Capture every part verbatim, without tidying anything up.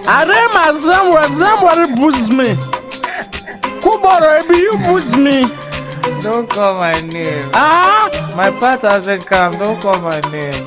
Adema somewhere, somebody boost me. Kuboro, be you boost me. Don't call my name. Ah, my part hasn't come. Don't call my name.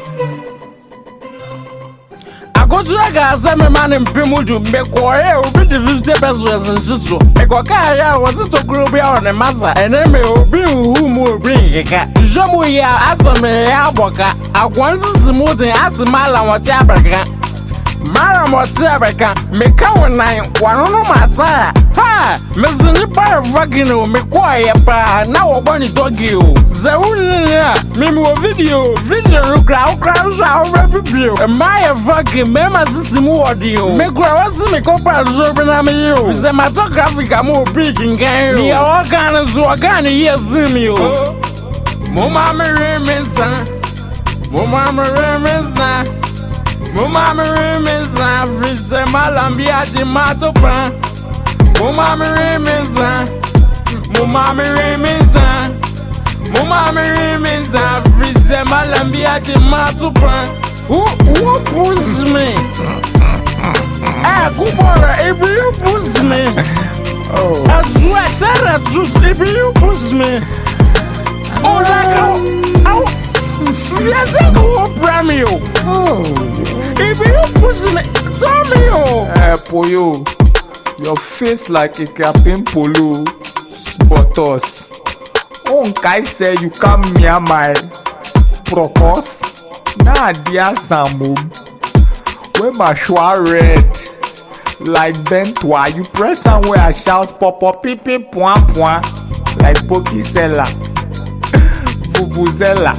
I go to the gas and my man in Pimudu, make or be the fifty pesos and shitsu. I go carry was it to grow beyond the massa, and then may be whom will bring a cat. Jomuya, as a me aboka, I want to smooth and ask a mile on what Abraka. Mara Motabaka, make our nine, one on my tire. Ha! Missin' the bar of Vagino, make quiet pa, now a bunny doggy. Zarunia, Mimo video, video, crowd, crowds, our review. And my fucking members is more audio. Make us make up our Zorban you. Cinematographic, I'm more big in game. The organ is organ, yes, you. Mama Remensa, Mama Remensa. Mama Remensa, Frise Malambia Jimato Pan. Mama Remensa, Mama Remensa, Mama Remensa, Frise Malambia Jimato Pan. Who who pushes me? Ah, Kubora, if you push me. Oh, I swear, tell the truth, if you push me. Oh, like how, how. Let's go, Bramio. Oh, if you push me, tell me, oh. Eh, Poyo, your face like a captain polo, but us. Oh, guy say you come near my procos. Nah, dear Samu. When my shwa red, like Bentwa, you press somewhere I shout pop up, pip pip, point point, like Pokisella, Vuvuzela.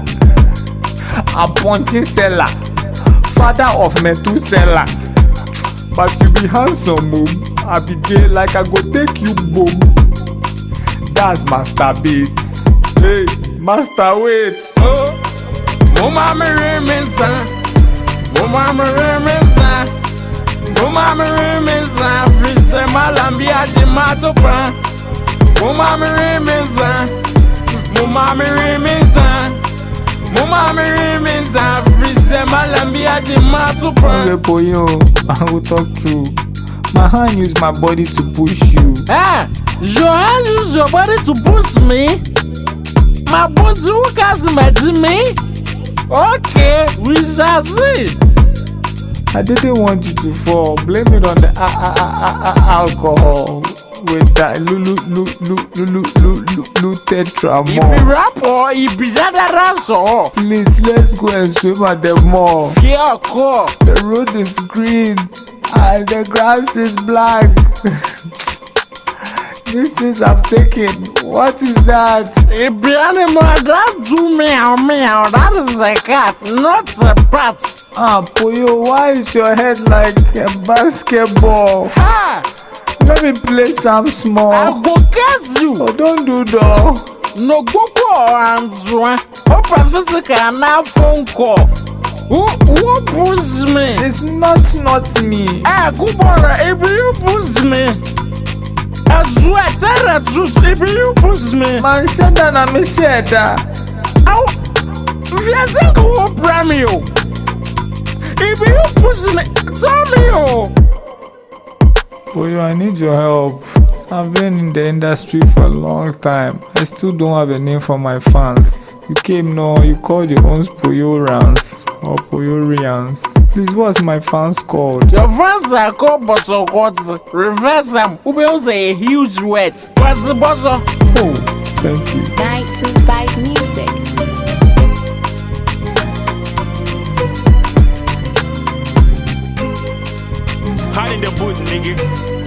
A punchy seller, father of Methuselah. But you be handsome, mom. I be gay like I go take you, boom. That's Master Beats. Hey, Master Waits. Oh, Mama Remensa, Mama Remensa, Mama Remensa, Frise Malambia Jimato Pan. Mama Remensa, Mama Remensa. Mama remains a freeze, Malambia Jimato Pan. I will talk true. My hand use my body to push you. Ah, your hand use your body to push me? My bones who can imagine me? Okay, we shall see. I didn't want you to fall. Blame it on the uh, uh, uh, uh, alcohol. With that lulu lulu lulu lulu lulu tetramol. You be rap or you be that raso. Please, let's go and swim at the mall. Yeah, cool. The road is green and the grass is black. This is I've taken. What is that? It be animal that do meow meow. That is a cat, not a bat. Ah, Poyo, why is your head like a basketball? Ha! Let me play some small. I go catch you. Oh, don't do that. No go call answer. Open physical now phone call. Who who pushes me? It's not not me. Ah, Kubora, if you push me. I swear, tell the truth. If you push me, man, shut down and me shut down. Ow, let's go, Bramio. If you push me, tell me, oh. Boy, I need your help. I've been in the industry for a long time. I still don't have a name for my fans. You came now, you called your own Poyorans or Poyorians. Please, what's my fans called? Your fans are called Bottle Quartz. Reverse them. Who builds a huge wet? What's the bottle? Oh, thank you. nine two five Music. Hide in the booth, nigga.